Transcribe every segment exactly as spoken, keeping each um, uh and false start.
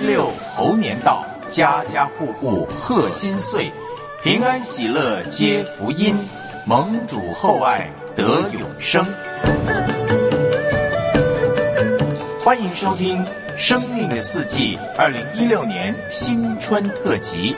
六猴年到，家家户户贺新岁，平安喜乐皆福音，蒙主厚爱得永生。欢迎收听《生命的四季》二零一六年新春特辑。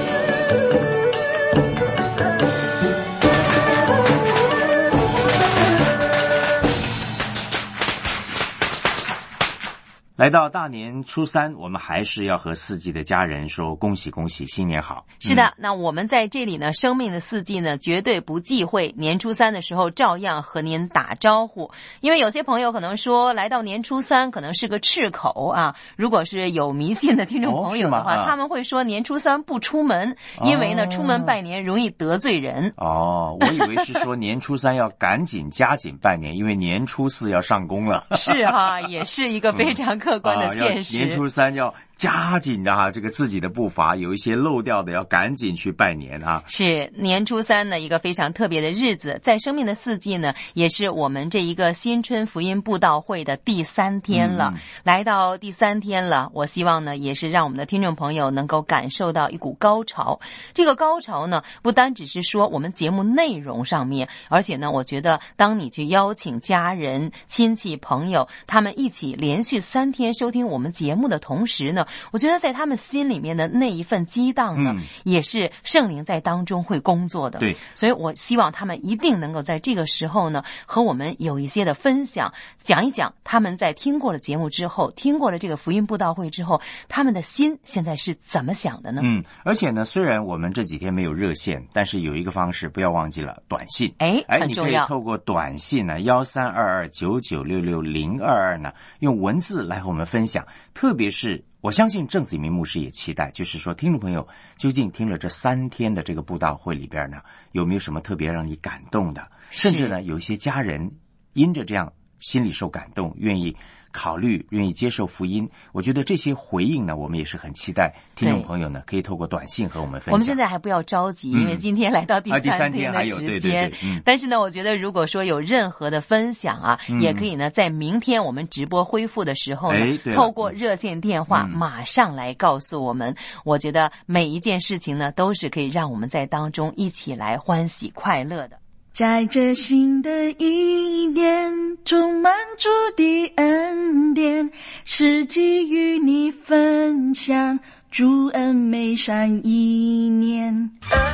来到大年初三，我们还是要和四季的家人说恭喜恭喜，新年好。 是的，嗯、那我们在这里呢，生命的四季呢，绝对不忌讳年初三的时候照样和您打招呼。因为有些朋友可能说，来到年初三可能是个赤口啊。如果是有迷信的听众朋友的话，哦啊、他们会说年初三不出门，因为呢，哦、出门拜年容易得罪人。 哦，我以为是说年初三要赶紧加紧拜年，因为年初四要上工了。 是哈、啊，也是一个非常客观的现实。 啊、年初三要加紧的哈，这个自己的步伐，有一些漏掉的要赶紧去拜年啊。 是年初三呢，一个非常特别的日子，在生命的四季呢，也是我们这一个新春福音布道会的第三天了。嗯、来到第三天了，我希望呢，也是让我们的听众朋友能够感受到一股高潮。这个高潮呢，不单只是说我们节目内容上面，而且呢，我觉得当你去邀请家人、亲戚、朋友，他们一起连续三天收听我们节目的同时呢，我觉得在他们心里面的那一份激荡呢，嗯、也是圣灵在当中会工作的。 对， 所以我希望他们一定能够在这个时候呢，和我们有一些的分享，讲一讲他们在听过了节目之后，听过了这个福音布道会之后，他们的心现在是怎么想的呢？ 嗯，而且呢，虽然我们这几天没有热线，但是有一个方式不要忘记了，短信。 哎， 哎， 很重要。 你可以透过短信呢，幺三二二九九六六零二二呢，用文字来和我们分享。特别是我相信郑子明牧师也期待，就是说听众朋友究竟听了这三天的这个布道会里边呢，有没有什么特别让你感动的？甚至呢，有一些家人因着这样心里受感动，愿意考虑，愿意接受福音。我觉得这些回应呢，我们也是很期待听众朋友呢可以透过短信和我们分享。 我们现在还不要着急，因为今天来到第三天的时间。 啊、对对对嗯、 但是呢，我觉得如果说有任何的分享啊，嗯、也可以呢在明天我们直播恢复的时候呢，透过热线电话马上来告诉我们。嗯、我觉得每一件事情呢，都是可以让我们在当中一起来欢喜快乐的。 在这新的一年，充满主的恩典，是给予你分享主恩美善一年。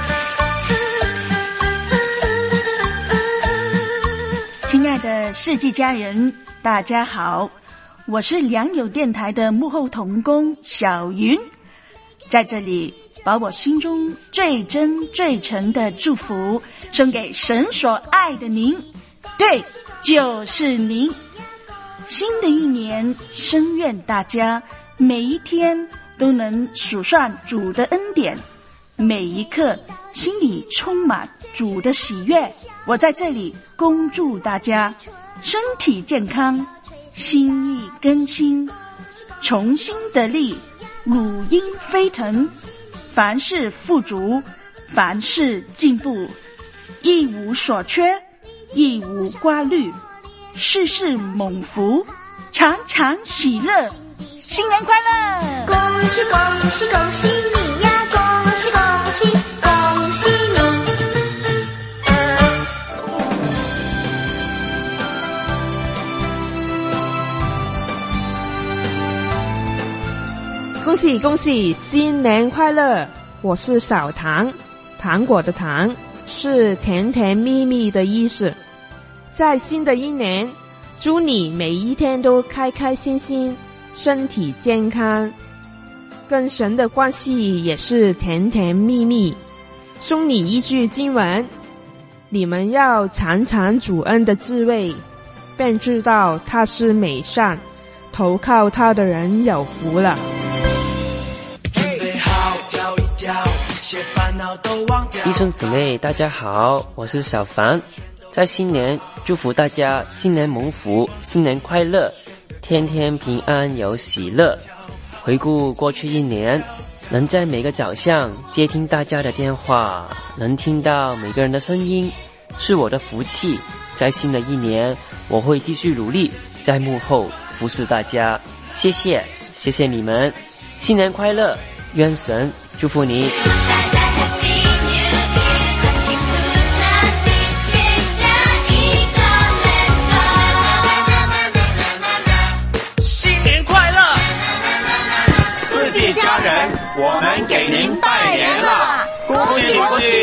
亲爱的世纪家人，大家好，我是良友电台的幕后同工小云，在这里把我心中最真最诚的祝福送给神所爱的您，对，就是您。新的一年，深愿大家每一天都能数算主的恩典，每一刻心里充满主的喜悦。我在这里恭祝大家身体健康，心意更新，重新得力，乳鹰飞腾，凡事富足，凡事进步，一无所缺，一无挂虑，事事蒙福，常常喜乐。新年快乐！ 恭喜恭喜恭喜你呀！恭喜恭喜恭喜你！ 恭喜恭喜，新年快乐！我是小糖，糖果的糖是甜甜蜜蜜的意思。在新的一年，祝你每一天都开开心心，身体健康，跟神的关系也是甜甜蜜蜜。送你一句经文：你们要尝尝主恩的滋味，便知道他是美善，投靠他的人有福了。 弟兄姊妹大家好，我是小凡。在新年祝福大家新年蒙福，新年快乐，天天平安有喜乐。回顾过去一年，能在每个早上接听大家的电话，能听到每个人的声音，是我的福气。在新的一年，我会继续努力在幕后服侍大家。谢谢谢谢你们。 新年快乐，愿神祝福你。 新年快乐，四季佳人，我们给您拜年了，恭喜恭喜！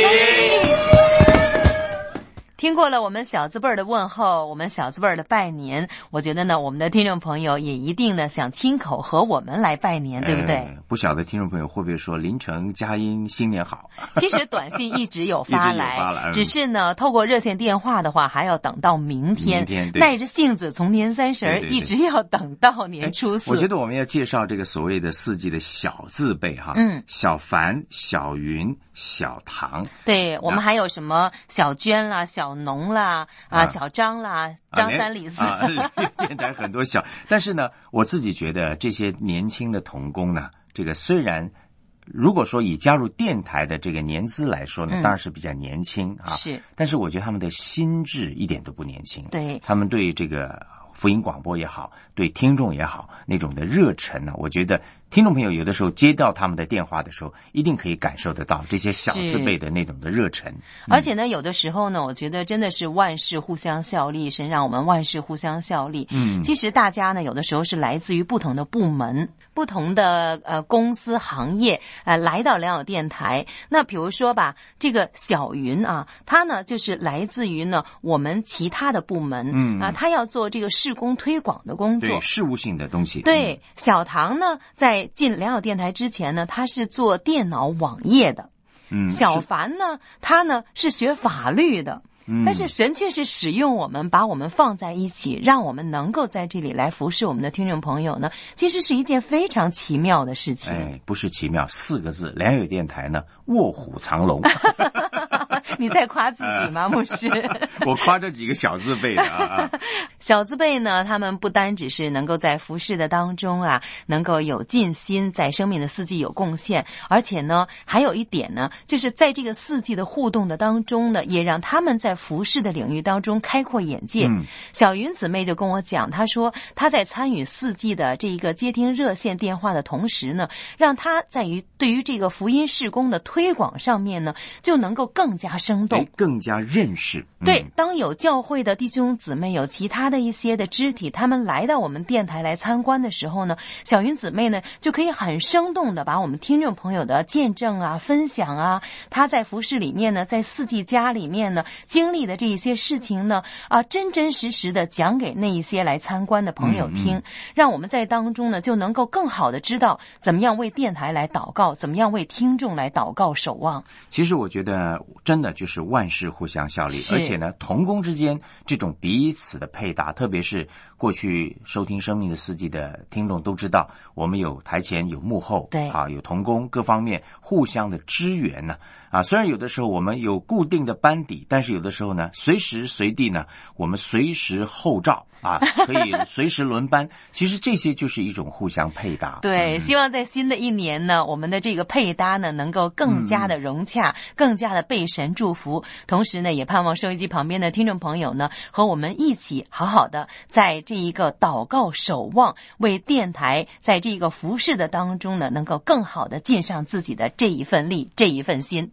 听过了我们小字辈儿的问候，我们小字辈儿的拜年，我觉得呢，我们的听众朋友也一定呢想亲口和我们来拜年，对不对？ 呃、不晓得听众朋友会不会说凌晨佳音新年好？ 其实短信一直有发来， 发来嗯、 只是呢，透过热线电话的话，还要等到明天， 明天耐着性子从年三十儿一直要等到年初四。 我觉得我们要介绍这个所谓的四季的小字辈哈， 嗯， 小凡、小云、小唐， 对，我们还有什么小娟啦、小农啦、啊、小张啦、张三李四， 啊，电台很多小，但是呢，我自己觉得这些年轻的童工呢，这个虽然如果说以加入电台的这个年资来说呢， 嗯、 当然是比较年轻啊， 是， 但是我觉得他们的心智一点都不年轻， 对， 他们对这个福音广播也好，对听众也好，那种的热忱呢，我觉得听众朋友有的时候接到他们的电话的时候，一定可以感受得到这些小字辈的那种的热忱。 而且呢，有的时候呢，我觉得真的是万事互相效力，神让我们万事互相效力。 嗯， 其实大家呢，有的时候是来自于不同的部门、不同的呃公司行业，呃，来到良友电台。那比如说吧，这个小云啊，她呢就是来自于呢我们其他的部门， 嗯啊，她要做这个事工推广的工作， 对事务性的东西。 对， 嗯、 小唐呢，在进良友电台之前呢，他是做电脑网页的。 嗯， 小凡呢，他呢是学法律的。 嗯， 但是神却是使用我们，把我们放在一起，让我们能够在这里来服侍我们的听众朋友呢，其实是一件非常奇妙的事情。 哎，不是奇妙，四个字，良友电台呢，卧虎藏龙。 你在夸自己吗，牧师？ 我夸这几个小字辈的啊。 小字辈呢，他们不单只是能够在服侍的当中啊，能够有尽心，在生命的四季有贡献，而且呢，还有一点呢，就是在这个四季的互动的当中呢，也让他们在服侍的领域当中开阔眼界。 嗯、 小云姊妹就跟我讲，她说她在参与四季的这一个接听热线电话的同时呢，让她在于对于这个福音事工的推广上面呢，就能够更加生动， 更加认识。 嗯、对，当有教会的弟兄姊妹，有其他的一些的肢体，他们来到我们电台来参观的时候呢，小云姊妹呢就可以很生动的把我们听众朋友的见证啊、分享啊，他在服事里面呢，在四季家里面呢经历的这一些事情呢，啊，真真实实的讲给那一些来参观的朋友听，嗯嗯让我们在当中呢就能够更好的知道怎么样为电台来祷告，怎么样为听众来祷告守望。 其实我觉得真的就是万事互相效力，而且呢，同工之间这种彼此的配搭，特别是过去收听生命的四季的听众都知道，我们有台前有幕后， 对啊，有同工，各方面互相的支援呢。啊，虽然有的时候我们有固定的班底，但是有的时候呢，随时随地呢，我们随时后照啊，可以随时轮班。其实这些就是一种互相配搭。 对， 嗯、 希望在新的一年呢，我们的这个配搭呢，能够更加的融洽，嗯、更加的被神祝福。同时呢，也盼望收音机旁边的听众朋友呢，和我们一起好好的在这一个祷告守望，为电台在这个服事的当中呢，能够更好的尽上自己的这一份力，这一份心。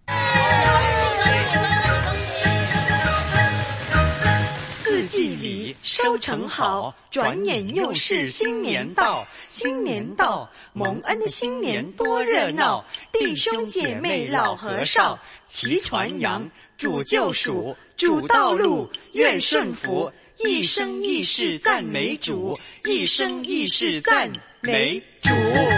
四季里收成好，转眼又是新年到。新年到，蒙恩的新年多热闹，弟兄姐妹老和少齐传扬，主救赎，主道路，愿顺服，一生一世赞美主，一生一世赞美主。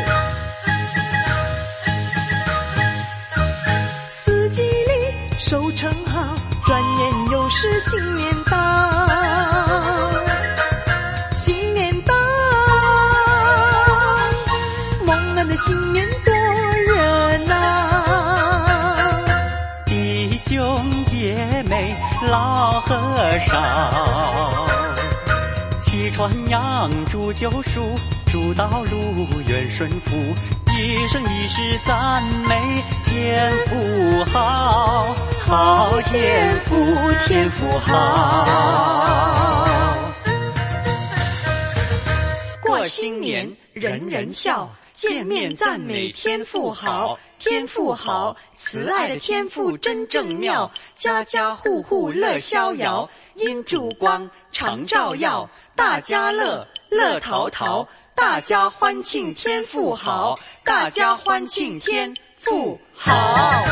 四季里收成好，转眼又是新年到。新年到，蒙恩的新年多热闹，弟兄姐妹老和少齐传扬，主救赎，主道路，愿顺服，一生一世赞美天父好，好天父，天父好。过新年人人笑， 见面赞美天父好，天父好，慈爱的天父真正妙，家家户户乐逍遥，因主光常照耀，大家乐，乐淘淘，大家欢庆天父好，大家欢庆天父好。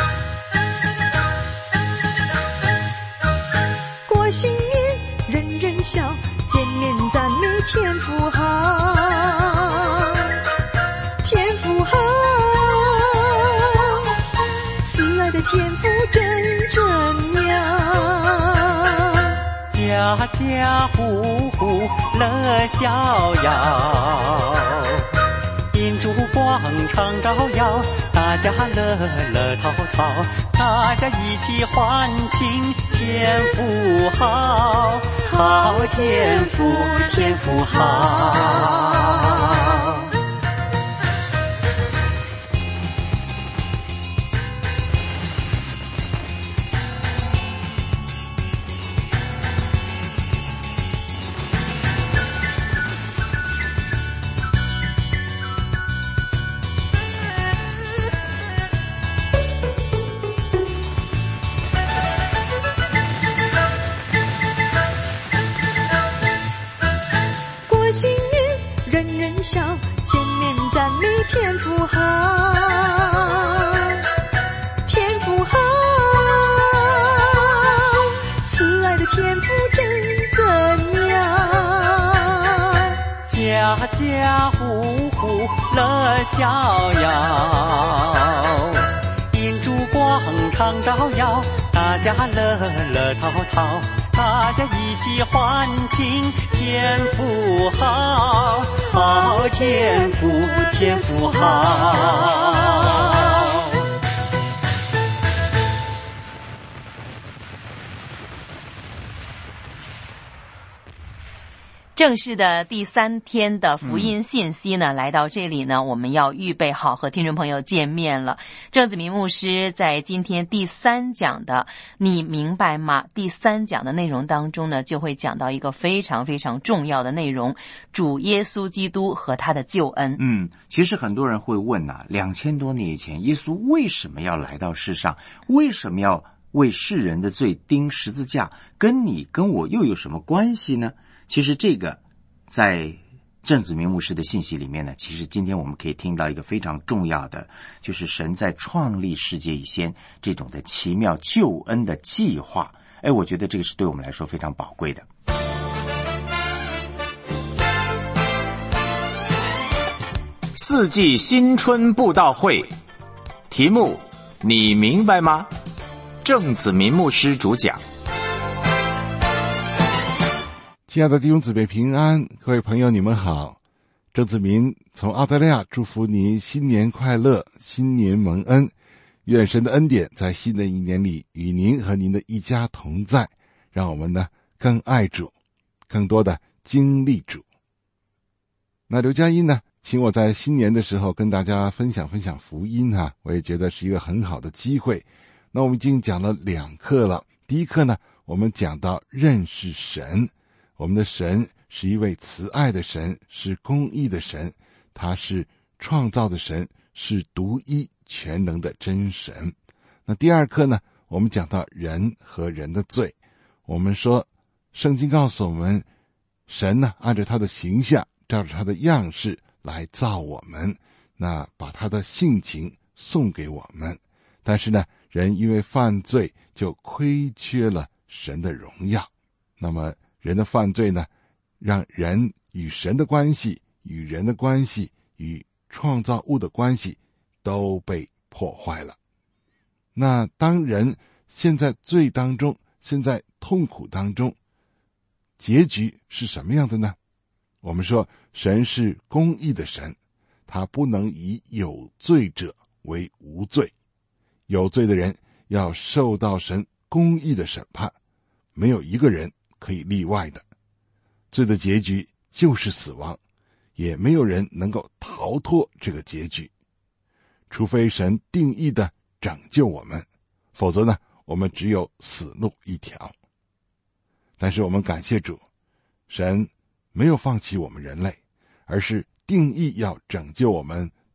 过新年人人笑，见面赞美天父好，天父好，慈爱的天父真正妙， 家家户户乐逍遥，因烛光常照耀，大家乐乐淘淘，大家一起欢庆天父好，好天父，天父好。笑，见面赞美天父好，天父好，慈爱的天父真正妙，家家户户乐逍遥，因烛光常照耀，大家乐乐淘淘，大家一起欢庆天父好，好天父，天父好。 正式的第三天的福音信息呢、嗯、来到这里呢，我们要预备好和听众朋友见面了。郑子明牧师在今天第三讲的你明白吗第三讲的内容当中呢，就会讲到一个非常非常重要的内容，主耶稣基督和他的救恩。 嗯，其实很多人会问啊，两千多年以前耶稣为什么要来到世上，为什么要为世人的罪钉十字架，跟你跟我又有什么关系呢？其实这个在郑子明牧师的信息里面呢，其实今天我们可以听到一个非常重要的，就是神在创立世界以前这种的奇妙救恩的计划。哎，我觉得这个是对我们来说非常宝贵的。四季新春布道会，题目你明白吗？郑子明牧师主讲。 亲爱的弟兄姊妹平安，各位朋友你们好，郑子明从澳大利亚祝福您新年快乐，新年蒙恩，愿神的恩典在新的一年里与您和您的一家同在，让我们呢更爱主，更多的经历主。那刘佳音呢请我在新年的时候跟大家分享分享福音哈、啊，我也觉得是一个很好的机会。那我们已经讲了两课了，第一课呢我们讲到认识神，我们的神是一位慈爱的神，是公义的神，他是创造的神，是独一全能的真神。那第二课呢我们讲到人和人的罪，我们说圣经告诉我们，神呢按照他的形象，照着他的样式来造我们，那把他的性情送给我们，但是呢人因为犯罪就亏缺了神的荣耀。那么人的犯罪呢，让人与神的关系，与人的关系，与创造物的关系都被破坏了。那当人陷在罪当中，陷在痛苦当中，结局是什么样的呢？我们说神是公义的神，他不能以有罪者为无罪，有罪的人要受到神公义的审判，没有一个人可以例外的。罪的结局就是死亡，也没有人能够逃脱这个结局，除非神定义的拯救我们，否则呢我们只有死路一条。但是我们感谢主，神没有放弃我们人类，而是定义要拯救我们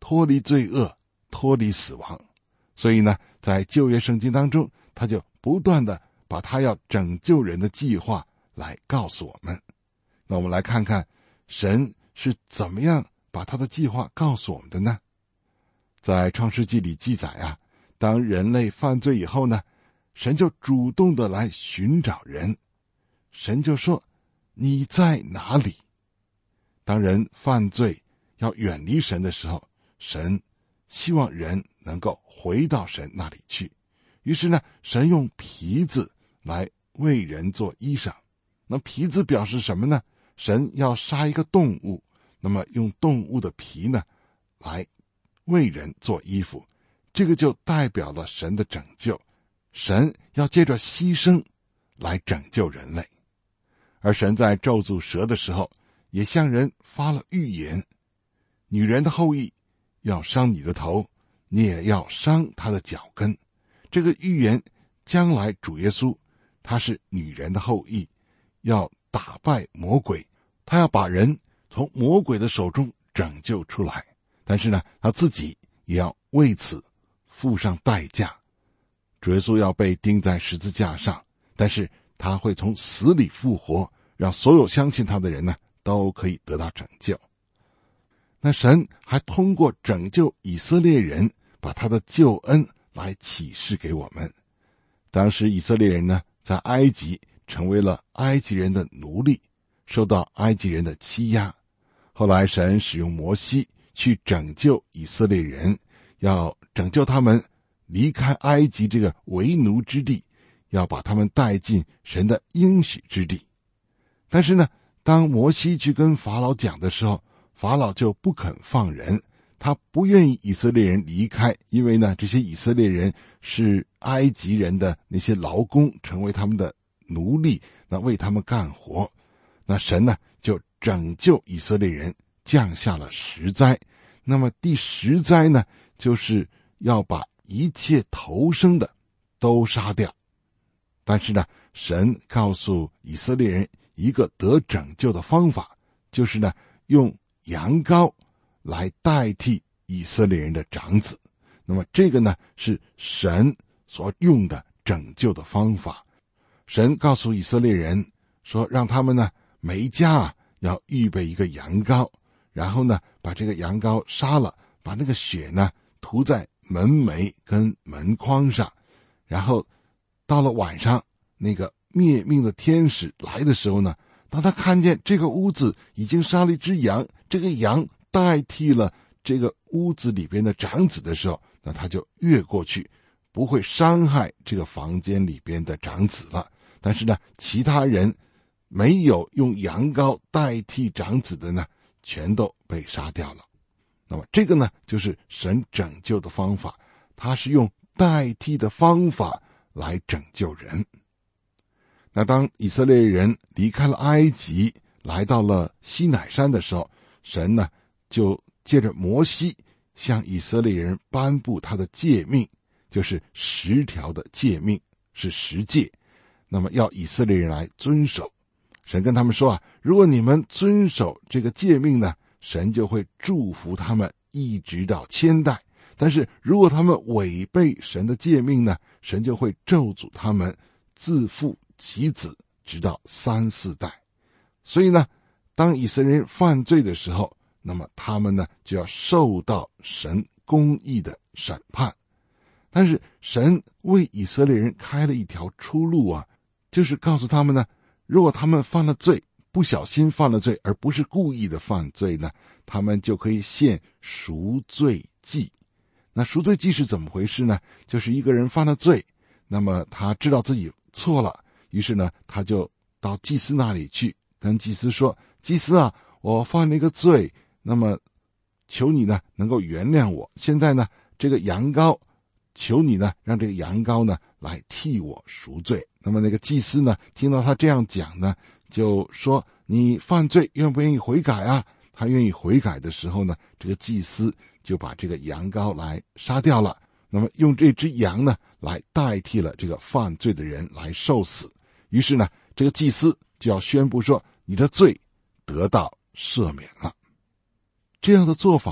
脱离罪恶，脱离死亡。所以呢，在旧约圣经当中，他就不断的把他要拯救人的计划来告诉我们。那我们来看看神是怎么样把他的计划告诉我们的呢？在创世纪里记载啊，当人类犯罪以后呢，神就主动的来寻找人。神就说，你在哪里？当人犯罪要远离神的时候，神希望人能够回到神那里去。于是呢，神用皮子来为人做衣裳。那皮子表示什么呢？神要杀一个动物，那么用动物的皮呢来为人做衣服，这个就代表了神的拯救。神要借着牺牲来拯救人类。而神在咒诅蛇的时候，也向人发了预言，女人的后裔要伤你的头，你也要伤他的脚跟。这个预言将来主耶稣他是女人的后裔，要打败魔鬼，他要把人从魔鬼的手中拯救出来。但是呢，他自己也要为此付上代价。主耶稣要被钉在十字架上，但是他会从死里复活，让所有相信他的人呢都可以得到拯救。那神还通过拯救以色列人，把他的救恩来启示给我们。当时以色列人呢，在埃及成为了埃及人的奴隶，受到埃及人的欺压。后来神使用摩西去拯救以色列人，要拯救他们离开埃及这个为奴之地，要把他们带进神的应许之地。但是呢，当摩西去跟法老讲的时候，法老就不肯放人，他不愿意以色列人离开，因为呢，这些以色列人是埃及人的那些劳工，成为他们的奴隶，那为他们干活。那神呢，就拯救以色列人，降下了十灾。那么第十灾呢，就是要把一切头生的都杀掉。但是呢，神告诉以色列人一个得拯救的方法，就是呢，用羊羔来代替以色列人的长子。那么这个呢，是神所用的拯救的方法。神告诉以色列人说，让他们呢每一家啊要预备一个羊羔，然后呢把这个羊羔杀了，把那个血呢涂在门楣跟门框上，然后到了晚上，那个灭命的天使来的时候呢，当他看见这个屋子已经杀了一只羊，这个羊代替了这个屋子里边的长子的时候，那他就越过去，不会伤害这个房间里边的长子了。但是呢，其他人没有用羊羔代替长子的呢，全都被杀掉了。那么这个呢，就是神拯救的方法，他是用代替的方法来拯救人。那当以色列人离开了埃及，来到了西乃山的时候，神呢就借着摩西向以色列人颁布他的诫命，就是十条的诫命，是十诫，那么要以色列人来遵守。神跟他们说啊，如果你们遵守这个诫命呢，神就会祝福他们一直到千代，但是如果他们违背神的诫命呢，神就会咒诅他们自父及子，直到三四代。所以呢，当以色列人犯罪的时候，那么他们呢就要受到神公义的审判。但是神为以色列人开了一条出路啊，就是告诉他们呢，如果他们犯了罪，不小心犯了罪，而不是故意的犯罪呢，他们就可以献赎罪祭。那赎罪祭是怎么回事呢？就是一个人犯了罪，那么他知道自己错了，于是呢，他就到祭司那里去，跟祭司说，祭司啊，我犯了一个罪，那么求你呢能够原谅我，现在呢这个羊羔，求你呢让这个羊羔呢来替我赎罪。那么那个祭司呢听到他这样讲呢，就说，你犯罪愿不愿意悔改啊？他愿意悔改的时候呢，这个祭司就把这个羊羔来杀掉了，那么用这只羊呢来代替了这个犯罪的人来受死。于是呢，这个祭司就要宣布说，你的罪得到赦免了。这样的做法呢，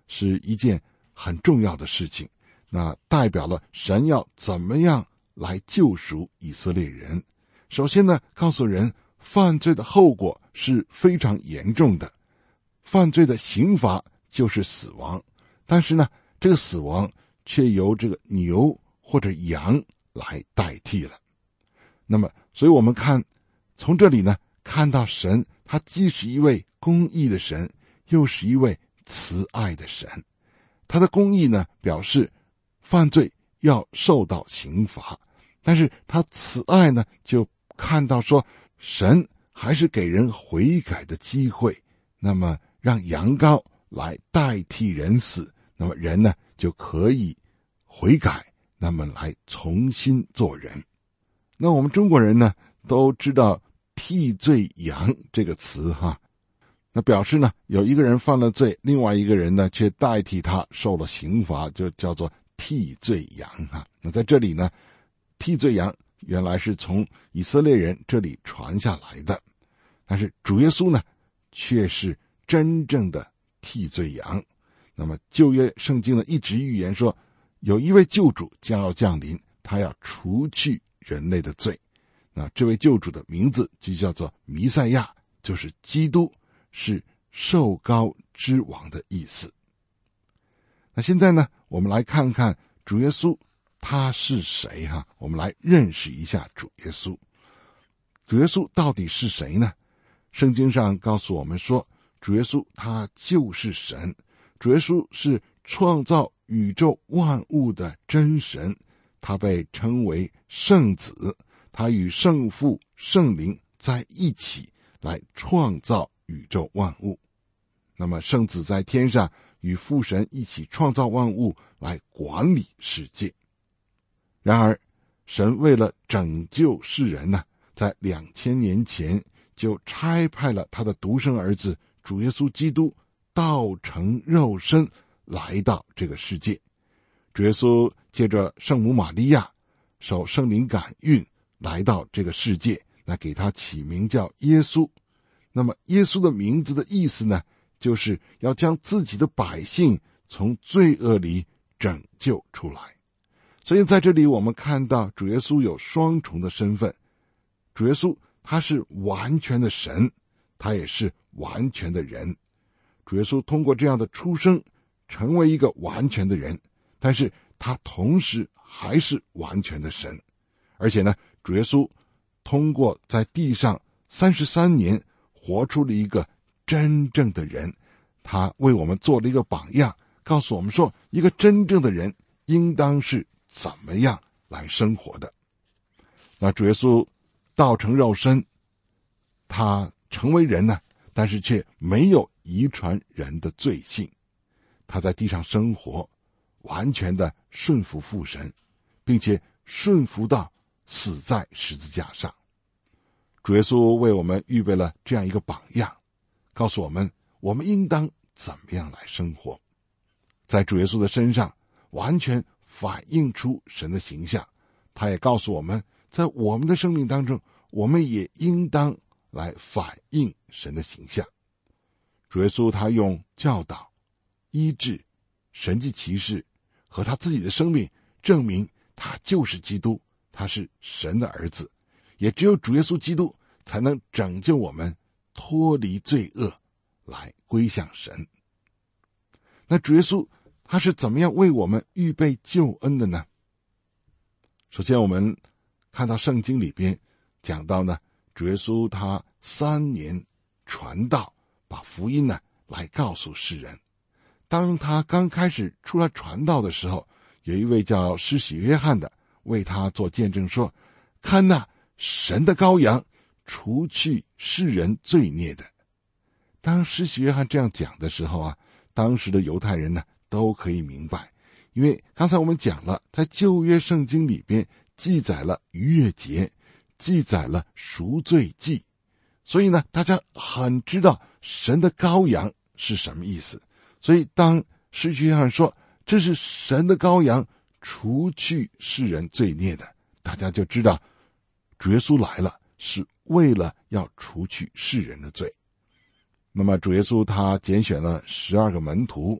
是一件很重要的事情，那代表了神要怎么样来救赎以色列人。首先呢，告诉人犯罪的后果是非常严重的，犯罪的刑罚就是死亡，但是呢，这个死亡却由这个牛或者羊来代替了。那么所以我们看从这里呢，看到神他既是一位公义的神，又是一位慈爱的神。他的公义呢，表示犯罪要受到刑罚，但是他慈爱呢，就看到说神还是给人悔改的机会，那么让羊羔来代替人死，那么人呢就可以悔改，那么来重新做人。那我们中国人呢都知道替罪羊这个词哈，那表示呢有一个人犯了罪，另外一个人呢却代替他受了刑罚，就叫做替罪羊哈。那在这里呢，替罪羊原来是从以色列人这里传下来的，但是主耶稣呢却是真正的替罪羊。那么旧约圣经呢一直预言说，有一位救主将要降临，他要除去人类的罪。那这位救主的名字就叫做弥赛亚，就是基督，是受膏之王的意思。那现在呢，我们来看看主耶稣他是谁哈？我们来认识一下主耶稣。主耶稣到底是谁呢？圣经上告诉我们说，主耶稣他就是神，主耶稣是创造宇宙万物的真神，他被称为圣子，他与圣父圣灵在一起来创造宇宙万物。那么圣子在天上与父神一起创造万物，来管理世界。然而神为了拯救世人呢，在两千年前就差派了他的独生儿子主耶稣基督道成肉身来到这个世界。主耶稣借着圣母玛利亚受圣灵感孕来到这个世界，来给他起名叫耶稣。那么耶稣的名字的意思呢，就是要将自己的百姓从罪恶里拯救出来。所以在这里我们看到主耶稣有双重的身份，主耶稣他是完全的神，他也是完全的人。主耶稣通过这样的出生成为一个完全的人，但是他同时还是完全的神。而且呢，主耶稣通过在地上三十三年活出了一个真正的人，他为我们做了一个榜样，告诉我们说一个真正的人应当是怎么样来生活的。那主耶稣道成肉身，他成为人呢，但是却没有遗传人的罪性。他在地上生活，完全的顺服父神，并且顺服到死在十字架上。主耶稣为我们预备了这样一个榜样，告诉我们我们应当怎么样来生活。在主耶稣的身上完全反映出神的形象，他也告诉我们在我们的生命当中，我们也应当来反映神的形象。主耶稣他用教导、医治、神迹奇事和他自己的生命证明他就是基督，他是神的儿子。也只有主耶稣基督才能拯救我们脱离罪恶，来归向神。那主耶稣他是怎么样为我们预备救恩的呢？首先我们看到圣经里边讲到呢，主耶稣他三年传道，把福音呢来告诉世人。当他刚开始出来传道的时候，有一位叫施洗约翰的为他做见证说，看哪，神的羔羊，除去世人罪孽的。当施洗约翰这样讲的时候啊，当时的犹太人呢都可以明白，因为刚才我们讲了，在旧约圣经里边记载了逾越节，记载了赎罪祭，所以呢大家很知道神的羔羊是什么意思。所以当施洗约翰说这是神的羔羊，除去世人罪孽的，大家就知道主耶稣来了是为了要除去世人的罪。那么主耶稣他拣选了十二个门徒，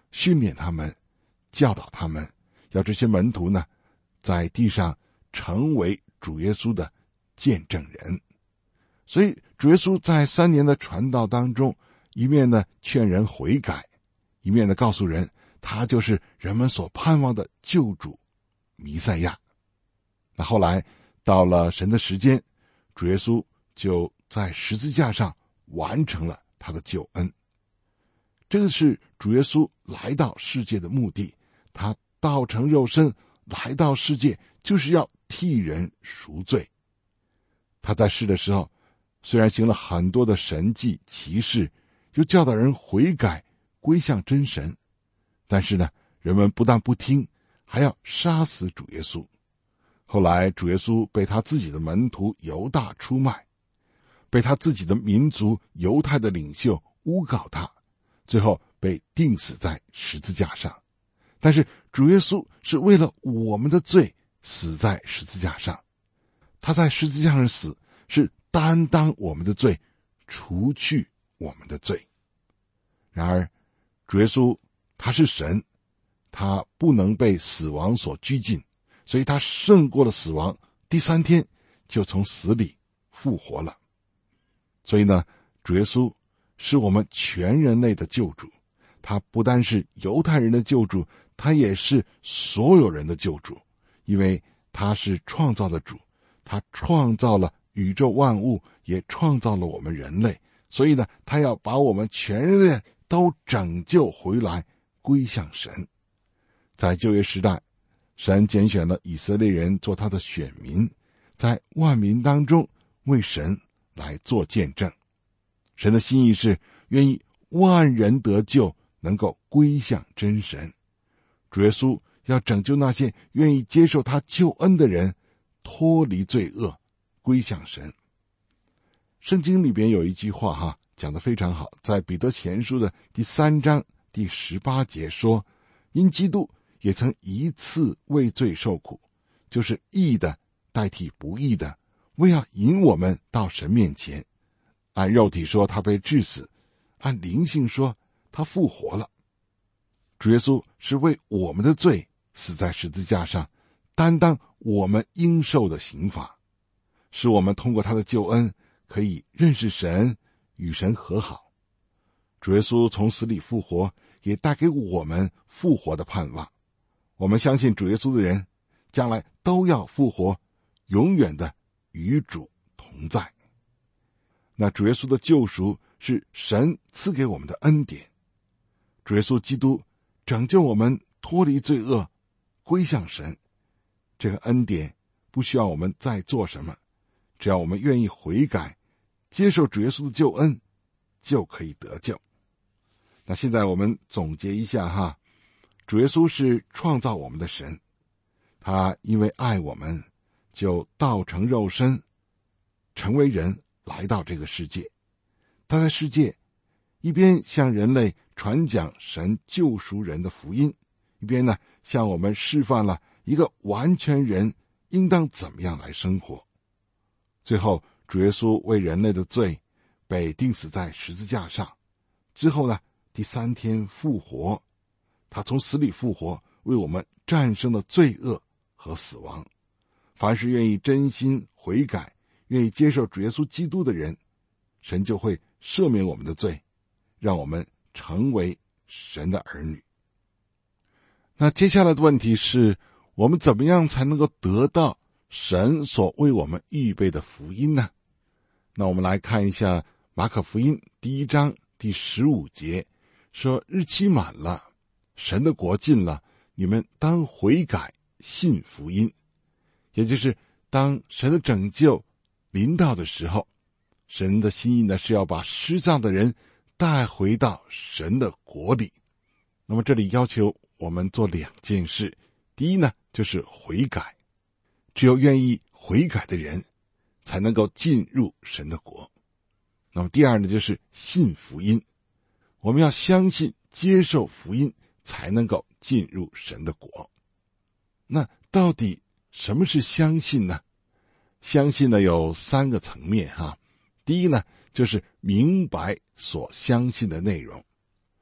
训练他们，教导他们，要这些门徒呢，在地上成为主耶稣的见证人。所以主耶稣在三年的传道当中，一面呢劝人悔改，一面呢告诉人，他就是人们所盼望的救主弥赛亚。那后来到了神的时间，主耶稣就在十字架上完成了他的救恩。这个是主耶稣来到世界的目的，他道成肉身来到世界，就是要替人赎罪。他在世的时候，虽然行了很多的神迹奇事，又教导人悔改归向真神，但是呢，人们不但不听，还要杀死主耶稣。后来主耶稣被他自己的门徒犹大出卖，被他自己的民族犹太的领袖诬告他，最后被钉死在十字架上。但是主耶稣是为了我们的罪死在十字架上，他在十字架上死，是担当我们的罪，除去我们的罪。然而主耶稣他是神，他不能被死亡所拘禁，所以他胜过了死亡，第三天就从死里复活了。所以呢，主耶稣是我们全人类的救主，他不单是犹太人的救主，他也是所有人的救主，因为他是创造的主，他创造了宇宙万物，也创造了我们人类，所以呢，他要把我们全人类都拯救回来，归向神。在旧约时代，神拣选了以色列人做他的选民，在万民当中为神来做见证。神的心意是愿意万人得救，能够归向真神。主耶稣要拯救那些愿意接受他救恩的人，脱离罪恶，归向神。圣经里边有一句话哈，讲得非常好，在彼得前书的第三章第十八节说，因基督也曾一次为罪受苦，就是义的代替不义的，为要引我们到神面前。按肉体说他被治死，按灵性说他复活了。主耶稣是为我们的罪死在十字架上，担当我们应受的刑罚，使我们通过他的救恩可以认识神，与神和好。主耶稣从死里复活，也带给我们复活的盼望。我们相信主耶稣的人将来都要复活，永远的与主同在。那主耶稣的救赎是神赐给我们的恩典，主耶稣基督拯救我们脱离罪恶，归向神。这个恩典不需要我们再做什么，只要我们愿意悔改，接受主耶稣的救恩，就可以得救。那现在我们总结一下哈，主耶稣是创造我们的神，他因为爱我们，就道成肉身，成为人，来到这个世界。他在世界一边向人类传讲神救赎人的福音，一边呢向我们示范了一个完全人应当怎么样来生活。最后主耶稣为人类的罪被钉死在十字架上，之后呢第三天复活，他从死里复活，为我们战胜了罪恶和死亡。凡是愿意真心悔改，愿意接受主耶稣基督的人，神就会赦免我们的罪，让我们成为神的儿女。那接下来的问题是，我们怎么样才能够得到神所为我们预备的福音呢？那我们来看一下马可福音第一章第十五节，说日期满了，神的国近了，你们当悔改，信福音。也就是当神的拯救临到的时候，神的心意呢是要把失丧的人带回到神的国里。那么这里要求我们做两件事，第一呢就是悔改，只有愿意悔改的人才能够进入神的国。那么第二呢就是信福音，我们要相信接受福音才能够进入神的国。那到底什么是相信呢？相信呢有三个层面哈。第一呢就是明白所相信的内容。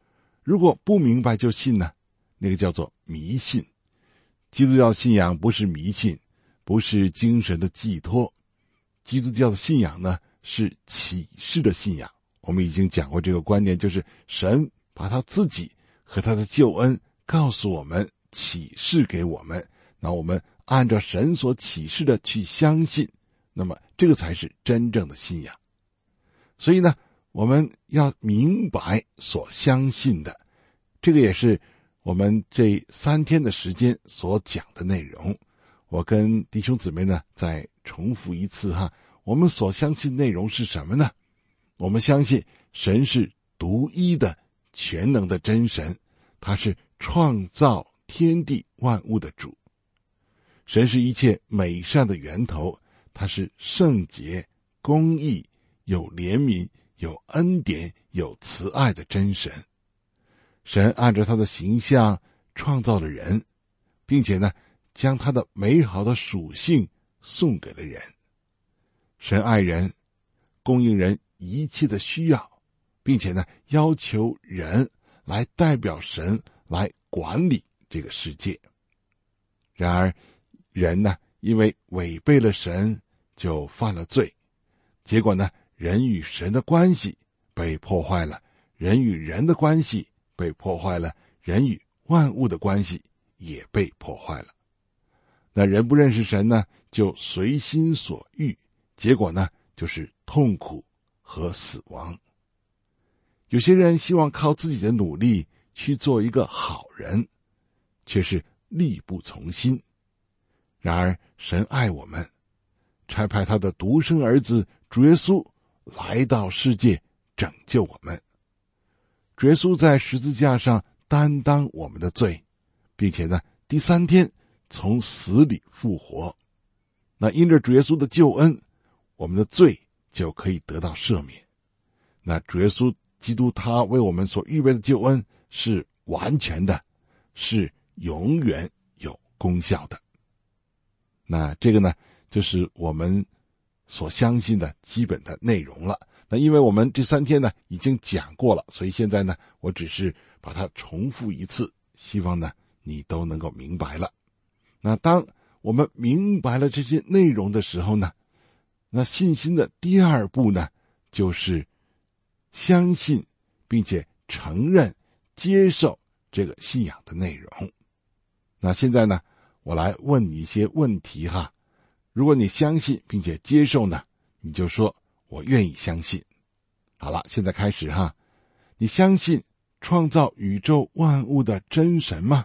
如果不明白就信呢，那个叫做迷信。基督教信仰不是迷信，不是精神的寄托。基督教的信仰呢，是启示的信仰。我们已经讲过这个观念，就是神把他自己和他的救恩告诉我们，启示给我们，那我们按照神所启示的去相信，那么这个才是真正的信仰。所以呢，我们要明白所相信的，这个也是我们这三天的时间所讲的内容。我跟弟兄姊妹呢再重复一次哈，我们所相信内容是什么呢？我们相信神是独一的全能的真神，他是创造天地万物的主。神是一切美善的源头，他是圣洁、公义、有怜悯、有恩典、有慈爱的真神。神按照他的形象创造了人，并且呢将他的美好的属性送给了人。神爱人，供应人一切的需要，并且呢要求人来代表神来管理这个世界。然而人呢因为违背了神就犯了罪，结果呢人与神的关系被破坏了，人与人的关系被破坏了，人与万物的关系也被破坏了。那人不认识神呢，就随心所欲，结果呢就是痛苦和死亡。有些人希望靠自己的努力去做一个好人，却是力不从心。然而神爱我们，差派他的独生儿子主耶稣来到世界拯救我们。主耶稣在十字架上担当我们的罪，并且呢第三天从死里复活。那因着主耶稣的救恩，我们的罪就可以得到赦免。那主耶稣基督他为我们所预备的救恩是完全的，是永远有功效的。那这个呢就是我们所相信的基本的内容了。那因为我们这三天呢已经讲过了，所以现在呢我只是把它重复一次，希望呢你都能够明白了。那当我们明白了这些内容的时候呢，那信心的第二步呢就是相信并且承认接受这个信仰的内容。那现在呢我来问你一些问题哈，如果你相信并且接受呢，你就说我愿意相信。好了，现在开始哈。你相信创造宇宙万物的真神吗？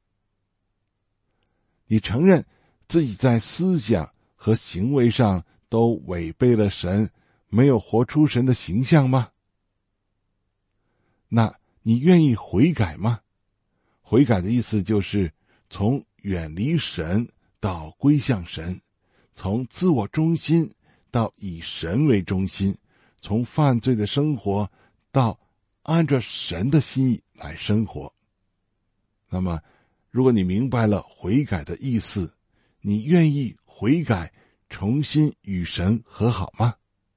你承认自己在思想和行为上都违背了神，没有活出神的形象吗？那你愿意悔改吗？悔改的意思就是从远离神到归向神，从自我中心到以神为中心，从犯罪的生活到按照神的心意来生活。那么如果你明白了悔改的意思，你愿意悔改，重新与神和好吗？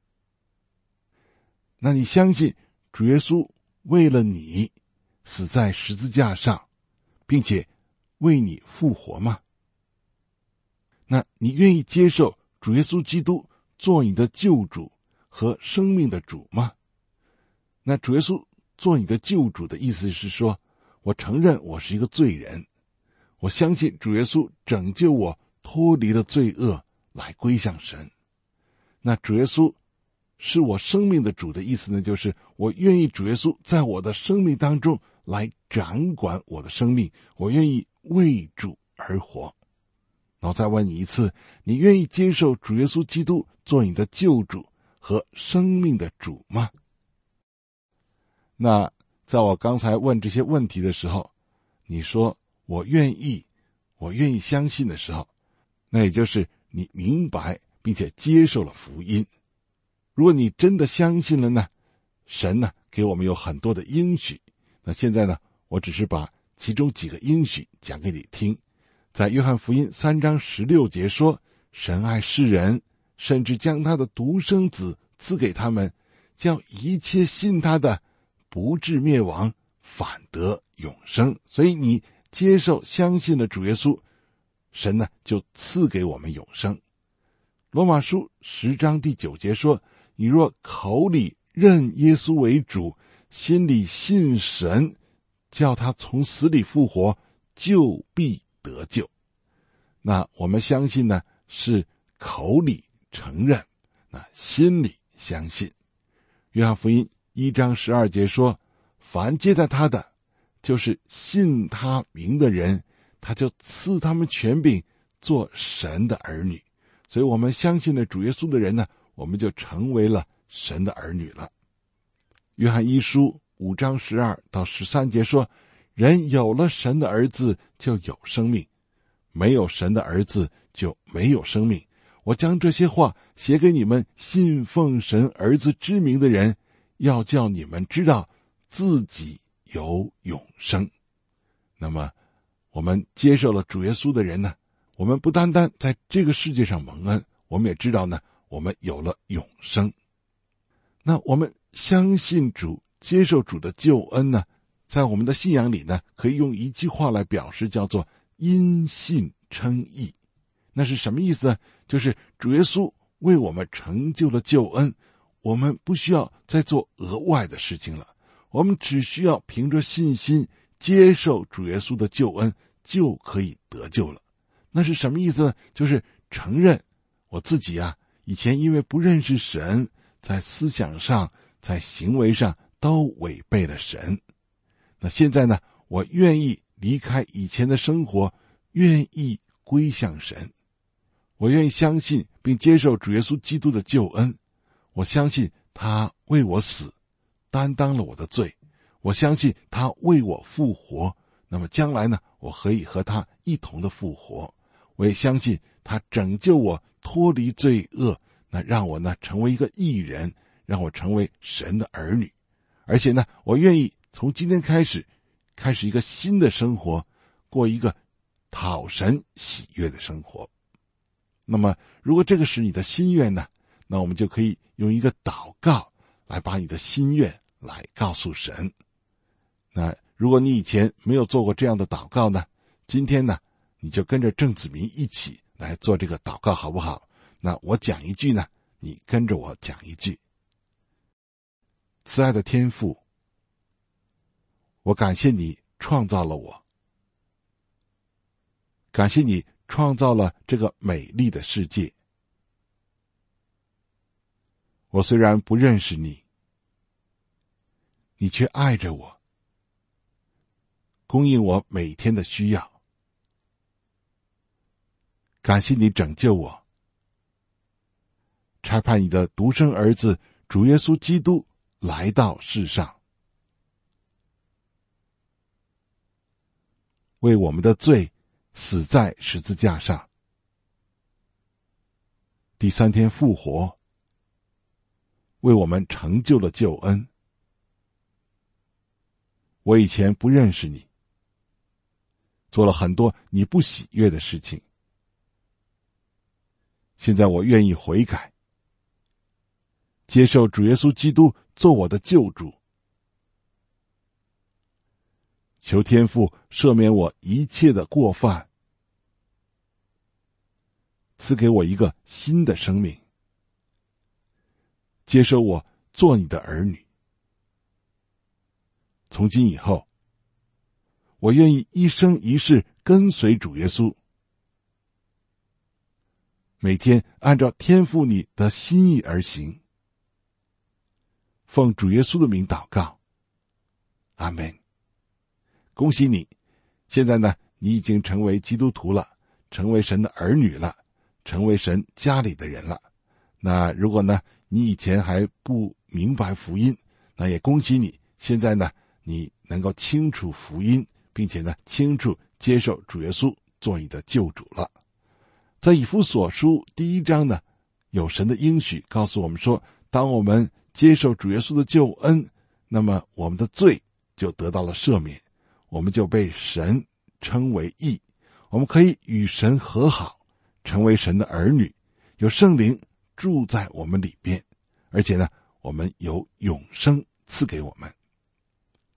那你相信主耶稣为了你死在十字架上，并且为你复活吗？那你愿意接受主耶稣基督做你的救主和生命的主吗？那主耶稣做你的救主的意思是说，我承认我是一个罪人，我相信主耶稣拯救我脱离了罪恶来归向神。那主耶稣是我生命的主的意思呢，就是我愿意主耶稣在我的生命当中来掌管我的生命，我愿意为主而活。然后再问你一次，你愿意接受主耶稣基督做你的救主和生命的主吗？那在我刚才问这些问题的时候，你说我愿意，我愿意相信的时候，那也就是你明白并且接受了福音。如果你真的相信了呢，神呢给我们有很多的应许。那现在呢，我只是把其中几个应许讲给你听。在约翰福音三章十六节说，神爱世人，甚至将他的独生子赐给他们，叫一切信他的不至灭亡， 反得永生。所以你接受相信了主耶稣，神呢就赐给我们永生。罗马书十章第九节说，你若口里认耶稣为主，心里信神，叫他从死里复活，就必得救。那我们相信呢，是口里承认，那心里相信。约翰福音一章十二节说，凡接待他的，就是信他名的人，他就赐他们权柄做神的儿女。所以我们相信了主耶稣的人呢，我们就成为了神的儿女了。约翰一书五章十二到十三节说，人有了神的儿子就有生命，没有神的儿子就没有生命。我将这些话写给你们信奉神儿子之名的人，要叫你们知道自己有永生。那么我们接受了主耶稣的人呢，我们不单单在这个世界上蒙恩，我们也知道呢，我们有了永生。那我们相信主，接受主的救恩呢，在我们的信仰里呢，可以用一句话来表示，叫做因信称义。那是什么意思呢？就是主耶稣为我们成就了救恩，我们不需要再做额外的事情了，我们只需要凭着信心接受主耶稣的救恩，就可以得救了。那是什么意思呢？就是承认我自己啊，以前因为不认识神，在思想上，在行为上都违背了神。那现在呢，我愿意离开以前的生活，愿意归向神。我愿意相信并接受主耶稣基督的救恩，我相信他为我死，担当了我的罪，我相信他为我复活，那么将来呢，我可以和他一同的复活。我也相信他拯救我脱离罪恶，那让我呢成为一个义人，让我成为神的儿女。而且呢，我愿意从今天开始开始一个新的生活，过一个讨神喜悦的生活。那么如果这个是你的心愿呢，那我们就可以用一个祷告来把你的心愿来告诉神。那如果你以前没有做过这样的祷告呢，今天呢你就跟着郑子明一起来做这个祷告好不好？那我讲一句呢，你跟着我讲一句。慈爱的天父，我感谢你创造了我，感谢你创造了这个美丽的世界。我虽然不认识你，你却爱着我，供应我每天的需要。感谢你拯救我，差派你的独生儿子主耶稣基督来到世上，为我们的罪死在十字架上，第三天复活，为我们成就了救恩。我以前不认识你，做了很多你不喜悦的事情，现在我愿意悔改，接受主耶稣基督做我的救主。求天父赦免我一切的过犯，赐给我一个新的生命，接受我做你的儿女。从今以后，我愿意一生一世跟随主耶稣，每天按照天父你的心意而行。奉主耶稣的名祷告，阿们。恭喜你，现在呢，你已经成为基督徒了，成为神的儿女了，成为神家里的人了。那如果呢，你以前还不明白福音，那也恭喜你，现在呢，你能够清楚福音，并且呢，清楚接受主耶稣做你的救主了。在以弗所书第一章呢，有神的应许告诉我们说，当我们接受主耶稣的救恩，那么我们的罪就得到了赦免，我们就被神称为义，我们可以与神和好，成为神的儿女，有圣灵住在我们里边，而且呢，我们有永生赐给我们。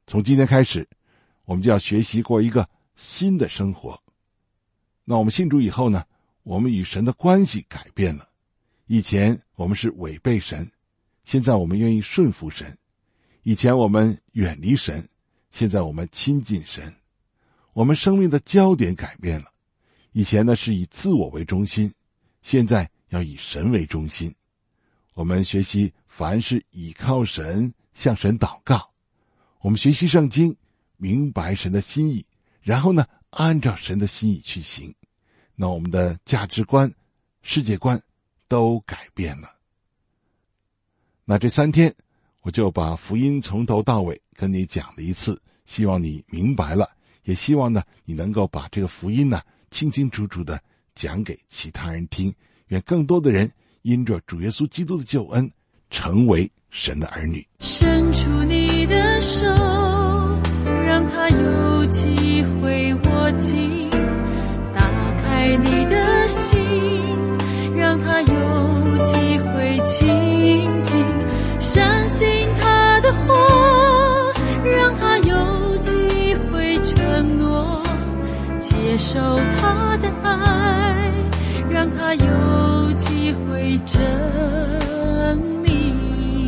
从今天开始，我们就要学习过一个新的生活。那我们信主以后呢，我们与神的关系改变了。以前我们是违背神，现在我们愿意顺服神。以前我们远离神，现在我们亲近神。我们生命的焦点改变了，以前呢是以自我为中心，现在要以神为中心。我们学习凡是倚靠神，向神祷告。我们学习圣经，明白神的心意，然后呢按照神的心意去行。那我们的价值观、世界观都改变了。那这三天我就把福音从头到尾跟你讲了一次，希望你明白了，也希望呢你能够把这个福音呢清清楚楚的讲给其他人听，愿更多的人因着主耶稣基督的救恩成为神的儿女。 伸出你的手，让他有机会握紧，打开你的心，让他有机会亲近，相信他的话，让他有机会承诺，接受他的爱，让他有机会证明。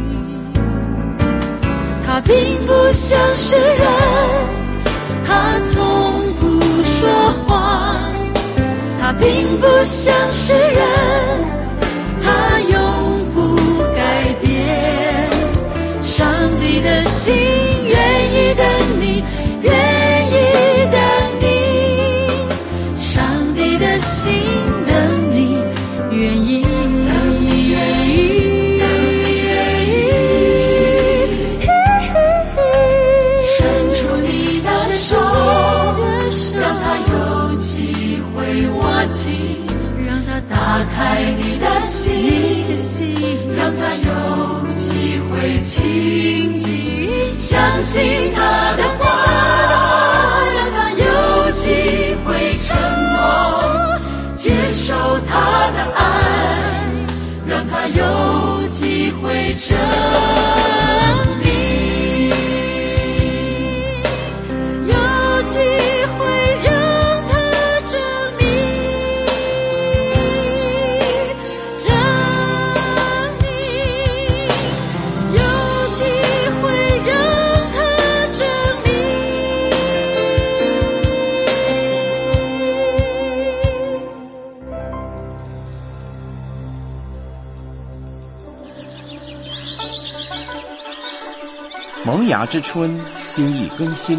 他并不像是人，他从不说谎，他并不像是人，他永不改变。上帝的心愿意等你，愿意等你，上帝的心等你，愿意等你，愿意愿意伸出你的手，让他有机会握紧，让他打开你的心，让他有机会亲近，相信他的话，让他有机会承诺，接受他的爱，让他有机会证明，有机会让他证明，证明，有机会让他证明。 萌芽之春，心意更新。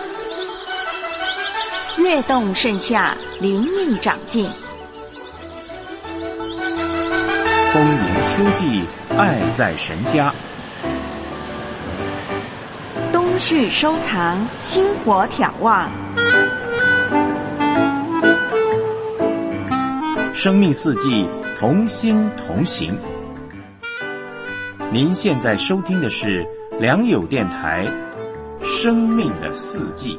跃动盛夏，灵命长进。 丰盈秋季，爱在神家。 冬蓄收藏，薪火眺望。 生命四季，同心同行。您现在收听的是良友电台《生命的四季》。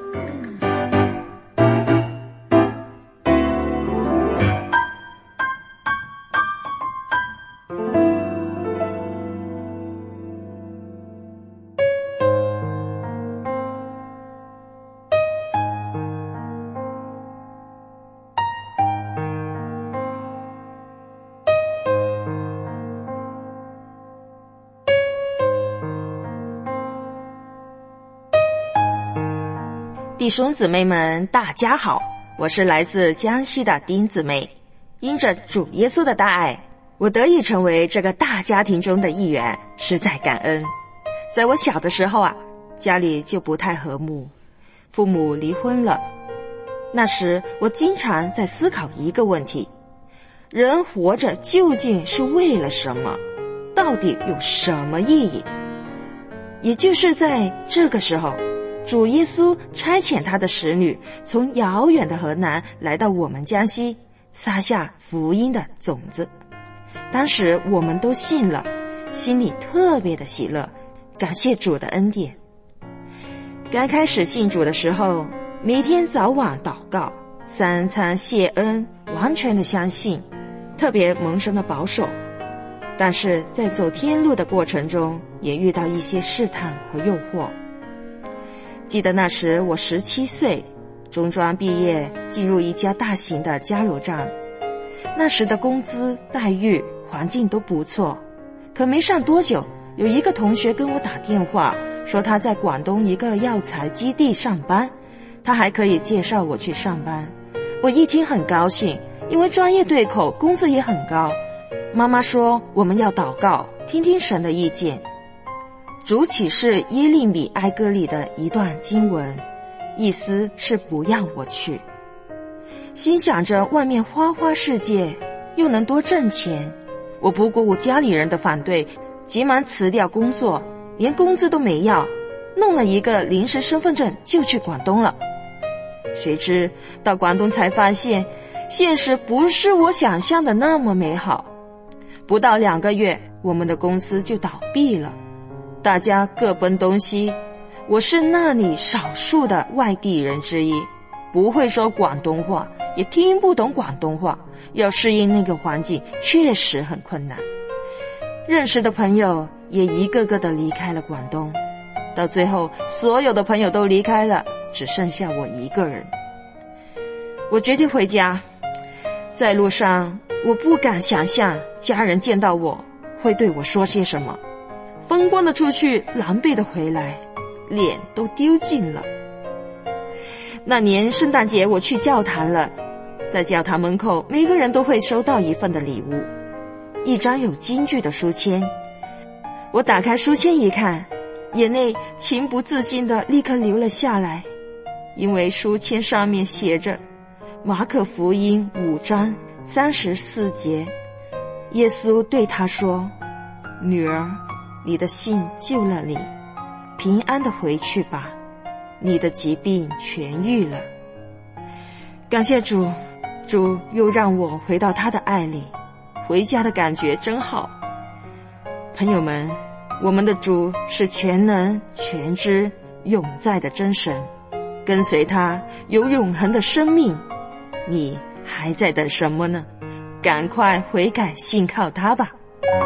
弟兄姊妹们，大家好，我是来自江西的丁姊妹。因着主耶稣的大爱，我得以成为这个大家庭中的一员，实在感恩。在我小的时候啊，家里就不太和睦，父母离婚了。那时我经常在思考一个问题：人活着究竟是为了什么？到底有什么意义？也就是在这个时候，主耶稣差遣他的使女从遥远的河南来到我们江西，撒下福音的种子。当时我们都信了，心里特别的喜乐，感谢主的恩典。刚开始信主的时候，每天早晚祷告，三餐谢恩，完全的相信，特别蒙神的保守。但是在走天路的过程中，也遇到一些试探和诱惑， 记得那时我十七岁，中专毕业，进入一家大型的加油站。那时的工资、待遇、环境都不错，可没上多久，有一个同学跟我打电话，说他在广东一个药材基地上班，他还可以介绍我去上班。我一听很高兴，因为专业对口，工资也很高。妈妈说我们要祷告，听听神的意见。主启示耶利米哀歌里的一段经文，意思是不要我去。心想着外面花花世界，又能多挣钱，我不顾家里人的反对，急忙辞掉工作，连工资都没要，弄了一个临时身份证就去广东了。谁知到广东才发现，现实不是我想象的那么美好。不到两个月，我们的公司就倒闭了，大家各奔东西。我是那里少数的外地人之一，不会说广东话，也听不懂广东话，要适应那个环境确实很困难。认识的朋友也一个个的离开了广东，到最后所有的朋友都离开了，只剩下我一个人。我决定回家，在路上我不敢想象家人见到我会对我说些什么，风光的出去，狼狈的回来，脸都丢尽了。那年圣诞节我去教堂了，在教堂门口每个人都会收到一份的礼物，一张有金句的书签。我打开书签一看，眼泪情不自禁地立刻流了下来，因为书签上面写着马可福音五章三十四节，耶稣对他说，女儿，你的信救了你，平安地回去吧，你的疾病痊愈了。感谢主，主又让我回到他的爱里，回家的感觉真好。朋友们，我们的主是全能全知永在的真神，跟随他有永恒的生命，你还在等什么呢？赶快悔改信靠他吧。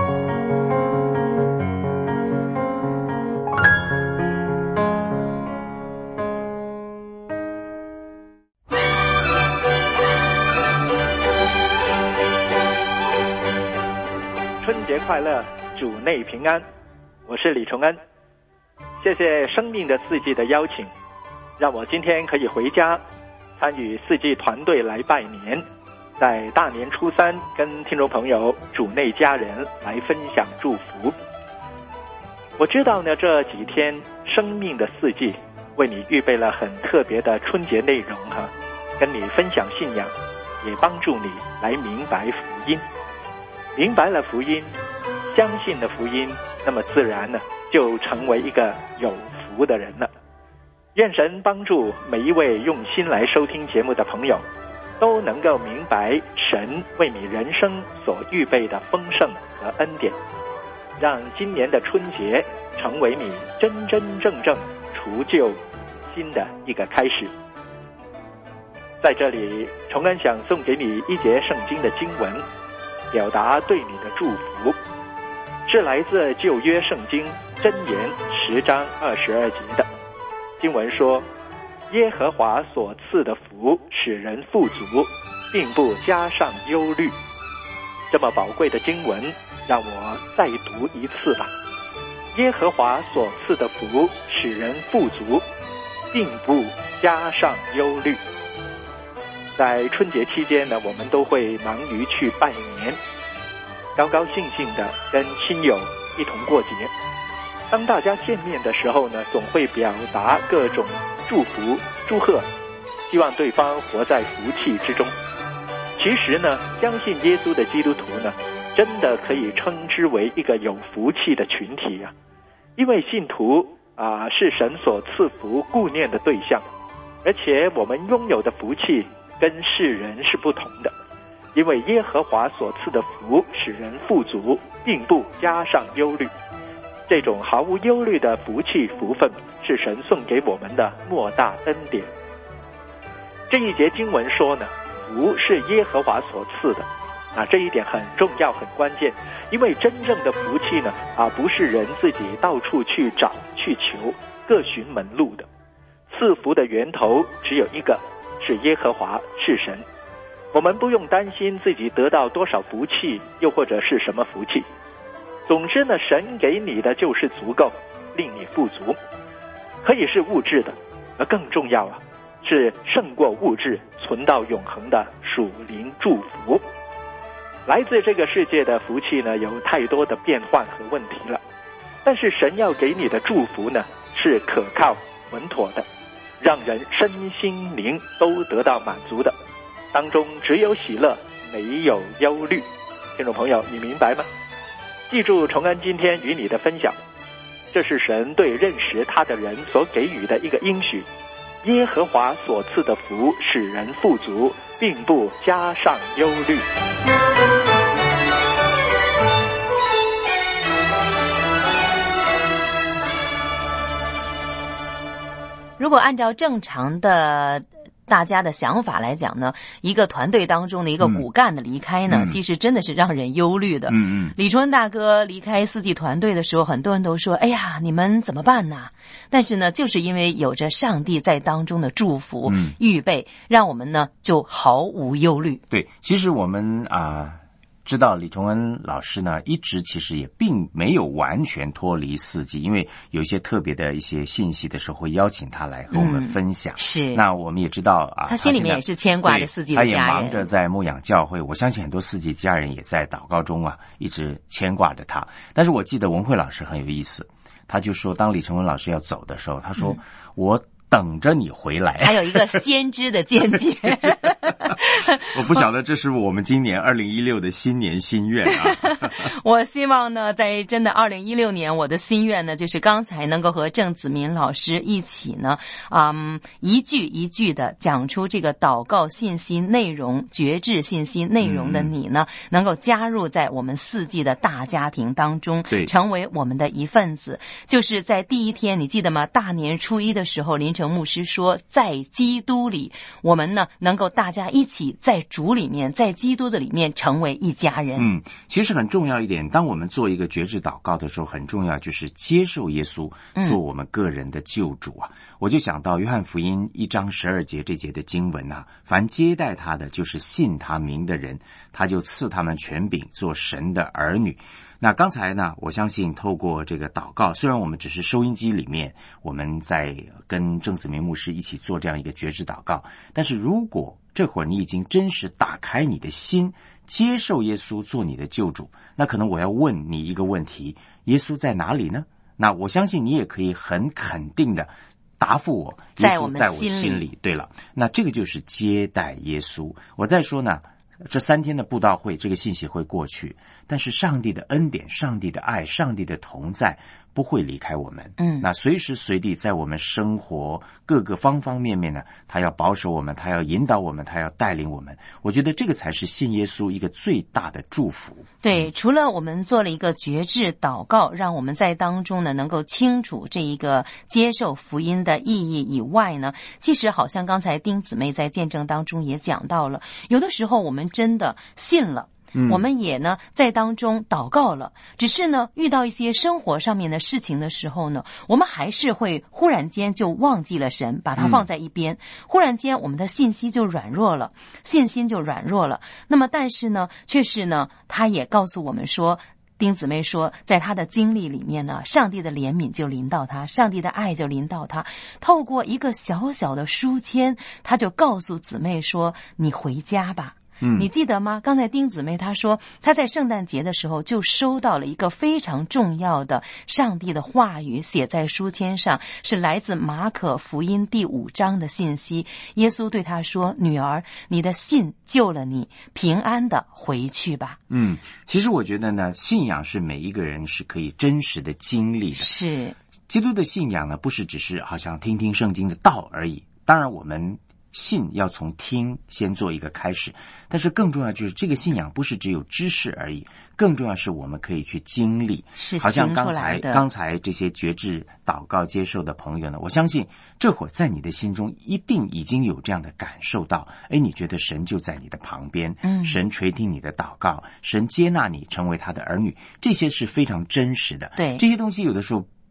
春节快乐，主内平安，我是李崇恩。谢谢生命的四季的邀请，让我今天可以回家参与四季团队来拜年，在大年初三跟听众朋友主内家人来分享祝福。我知道呢，这几天生命的四季为你预备了很特别的春节内容哈，跟你分享信仰，也帮助你来明白福音。明白了福音，相信了福音，那么自然呢就成为一个有福的人了。愿神帮助每一位用心来收听节目的朋友，都能够明白神为你人生所预备的丰盛和恩典，让今年的春节成为你真真正正除旧新的一个开始。在这里，崇恩想送给你一节圣经的经文，表达对你的祝福，是来自旧约圣经箴言十章二十二节的经文说，耶和华所赐的福使人富足，并不加上忧虑。这么宝贵的经文，让我再读一次吧。耶和华所赐的福使人富足，并不加上忧虑。在春节期间呢，我们都会忙于去拜年，高高兴兴的跟亲友一同过节。当大家见面的时候呢，总会表达各种祝福祝贺，希望对方活在福气之中。其实呢，相信耶稣的基督徒呢，真的可以称之为一个有福气的群体啊。因为信徒啊、呃、是神所赐福顾念的对象，而且我们拥有的福气跟世人是不同的。因为耶和华所赐的福使人富足，并不加上忧虑。这种毫无忧虑的福气福分，是神送给我们的莫大恩典。这一节经文说呢，福是耶和华所赐的，啊，这一点很重要很关键。因为真正的福气呢，啊，不是人自己到处去找去求，各寻门路的。 赐福的源头只有一个，是耶和华，是神。我们不用担心自己得到多少福气，又或者是什么福气。总之呢，神给你的就是足够，令你富足，可以是物质的，而更重要啊，是胜过物质、存到永恒的属灵祝福。来自这个世界的福气呢，有太多的变幻和问题了，但是神要给你的祝福呢，是可靠、稳妥的，让人身心灵都得到满足的，当中只有喜乐，没有忧虑。听众朋友，你明白吗？记住崇恩今天与你的分享，这是神对认识他的人所给予的一个应许。耶和华所赐的福使人富足，并不加上忧虑。 如果按照正常的大家的想法来讲呢，一个团队当中的一个骨干的离开呢，嗯、其实真的是让人忧虑的。嗯嗯，李春大哥离开四季团队的时候，很多人都说：“哎呀，你们怎么办呢？”但是呢，就是因为有着上帝在当中的祝福、嗯、预备，让我们呢就毫无忧虑。 对，其实我们啊。呃知道李崇恩老师呢，一直其实也并没有完全脱离四季，因为有一些特别的一些信息的时候，会邀请他来和我们分享。嗯、是，那我们也知道啊， 他心里面也是牵挂着四季的家人， 他也忙着在牧养教会。我相信很多四季家人也在祷告中啊，一直牵挂着他。但是我记得文慧老师很有意思，他就说，当李崇恩老师要走的时候，他说：“嗯、我等着你回来。” 还有一个先知的见解。 我不晓得这是我们今年二零一六的新年心愿啊。 我希望呢，在真的二零一六年，我的心愿呢，就是刚才能够和郑子民老师一起呢，嗯，一句一句的讲出这个祷告信息内容、觉知信息内容的你呢，嗯、能够加入在我们四季的大家庭当中，对，成为我们的一份子。就是在第一天，你记得吗？大年初一的时候，林成牧师说，在基督里，我们呢能够大家一起在主里面，在基督的里面成为一家人。 嗯，其实很重要一点，当我们做一个觉知祷告的时候，很重要就是接受耶稣做我们个人的救主啊。嗯、我就想到约翰福音一章十二节这节的经文啊，凡接待他的，就是信他名的人，他就赐他们权柄做神的儿女。那刚才呢，我相信透过这个祷告，虽然我们只是收音机里面我们在跟郑子明牧师一起做这样一个觉知祷告，但是如果这会儿你已经真实打开你的心，接受耶稣做你的救主，那可能我要问你一个问题：耶稣在哪里呢？那我相信你也可以很肯定的答复我，耶稣在我心里。对了，那这个就是接待耶稣。我再说呢，这三天的布道会，这个信息会过去，但是上帝的恩典、上帝的爱、上帝的同在不会离开我们。嗯，那随时随地在我们生活各个方方面面呢，他要保守我们，他要引导我们，他要带领我们。我觉得这个才是信耶稣一个最大的祝福。 对，除了我们做了一个觉知祷告，让我们在当中呢能够清楚这一个接受福音的意义以外呢，其实好像刚才丁姊妹在见证当中也讲到了，有的时候我们真的信了。嗯、我们也呢在当中祷告了，只是呢遇到一些生活上面的事情的时候呢，我们还是会忽然间就忘记了神，把它放在一边，嗯、忽然间我们的信息就软弱了，信心就软弱了。那么但是呢，却是呢他也告诉我们说，丁姊妹说，在他的经历里面呢，上帝的怜悯就临到他，上帝的爱就临到他，透过一个小小的书签，他就告诉姊妹说，你回家吧。嗯，你记得吗？刚才丁姊妹她说，她在圣诞节的时候就收到了一个非常重要的上帝的话语，写在书签上，是来自马可福音第五章的信息。耶稣对她说：“女儿，你的信救了你，平安的回去吧。” 嗯，其实我觉得呢，信仰是每一个人是可以真实的经历的。 是， 基督的信仰呢，不是只是好像听听圣经的道而已。当然，我们信要从听先做一个开始，但是更重要就是这个信仰不是只有知识而已，更重要是我们可以去经历。 是好像刚才刚才这些觉知祷告接受的朋友呢，我相信这会儿在你的心中一定已经有这样的感受到，哎，你觉得神就在你的旁边，嗯，神垂听你的祷告，神接纳你成为他的儿女，这些是非常真实的。 对， 这些东西有的时候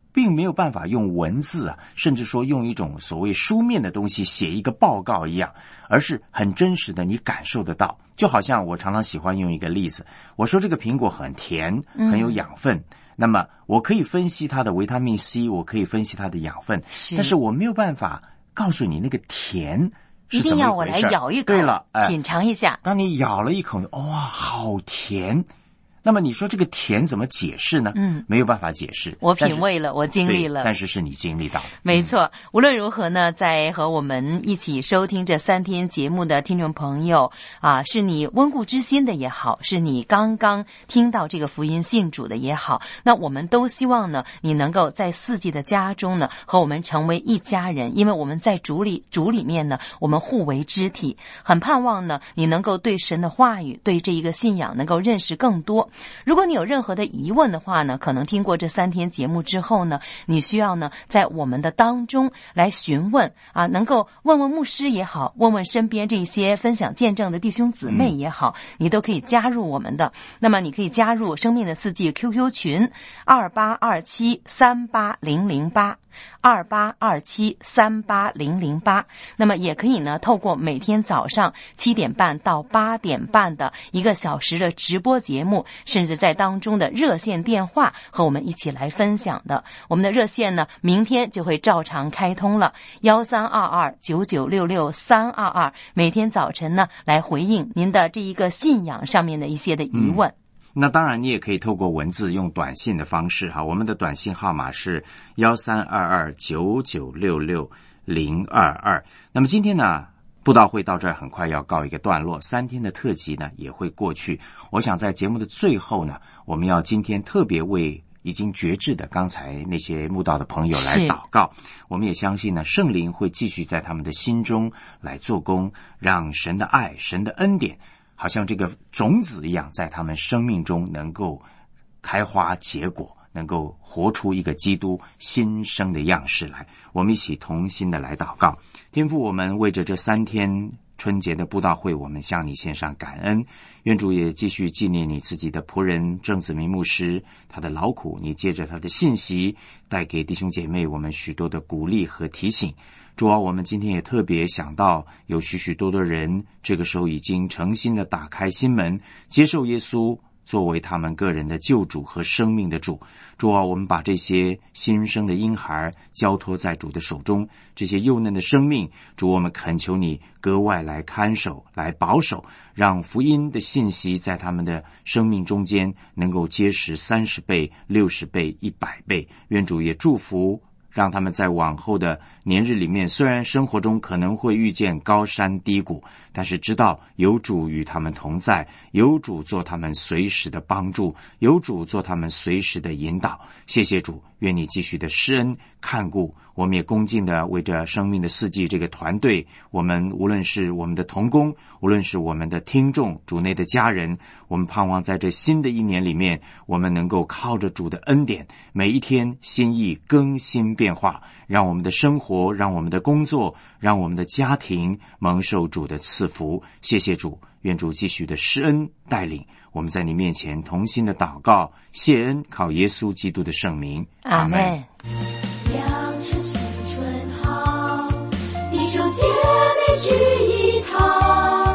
并没有办法用文字啊，甚至说用一种所谓书面的东西写一个报告一样，而是很真实的，你感受得到。就好像我常常喜欢用一个例子，我说这个苹果很甜，很有养分，嗯，那么我可以分析它的维他命 C， 我可以分析它的养分，是，但是我没有办法告诉你那个甜是怎么一回事。一定要我来咬一口， 对了，哎， 品尝一下。 当你咬了一口，哇，好甜！那么你说这个甜怎么解释呢？嗯，没有办法解释。 我品味了，我经历了， 但是是你经历到的。 没错，嗯，无论如何呢，在和我们一起收听这三天节目的听众朋友啊，是你温故知新的也好，是你刚刚听到这个福音信主的也好，那我们都希望呢，你能够在四季的家中呢，和我们成为一家人，因为我们在主里主里面呢，我们互为肢体。很盼望呢，你能够对神的话语，对这一个信仰能够认识更多。如果你有任何的疑问的话呢，可能听过这三天节目之后呢，你需要呢在我们的当中来询问啊，能够问问牧师也好，问问身边这些分享见证的弟兄姊妹也好，嗯，你都可以加入我们的。那么你可以加入生命的四季 Q Q 群二八二七三八零零八。二八二七三八零零八，那么也可以呢，透过每天早上七点半到八点半的一个小时的直播节目，甚至在当中的热线电话和我们一起来分享的。我们的热线呢，明天就会照常开通了，幺三二二九九六六三二二，每天早晨呢来回应您的这一个信仰上面的一些的疑问。嗯， 那当然你也可以透过文字用短信的方式哈，我们的短信号码是幺三二二九九六六零二二。那么今天呢，布道会到这儿很快要告一个段落，三天的特辑呢也会过去。我想在节目的最后呢，我们要今天特别为已经决志的刚才那些慕道的朋友来祷告。我们也相信呢，圣灵会继续在他们的心中来做工，让神的爱、神的恩典好像这个种子一样，在他们生命中能够开花结果，能够活出一个基督新生的样式来。我们一起同心的来祷告。天父，我们为着这三天春节的布道会，我们向你献上感恩。愿主也继续纪念你自己的仆人郑子明牧师，他的劳苦，你借着他的信息带给弟兄姐妹我们许多的鼓励和提醒。主啊，我们今天也特别想到有许许多多人这个时候已经诚心的打开心门，接受耶稣作为他们个人的救主和生命的主。主啊，我们把这些新生的婴孩交托在主的手中，这些幼嫩的生命，主，我们恳求你格外来看守，来保守，让福音的信息在他们的生命中间能够结实三十倍、六十倍、一百倍。愿主也祝福，让他们在往后的年日里面，虽然生活中可能会遇见高山低谷，但是知道有主与他们同在，有主做他们随时的帮助，有主做他们随时的引导。谢谢主，愿你继续的施恩看顾。我们也恭敬的为着生命的四季这个团队，我们无论是我们的同工，无论是我们的听众，主内的家人，我们盼望在这新的一年里面，我们能够靠着主的恩典，每一天心意更新变化，让我们的生活，让我们的工作，让我们的家庭蒙受主的赐福。谢谢主，愿主继续的施恩带领我们，在你面前同心的祷告谢恩，靠耶稣基督的圣名，阿们。 良辰新春好，弟兄姐妹聚一堂。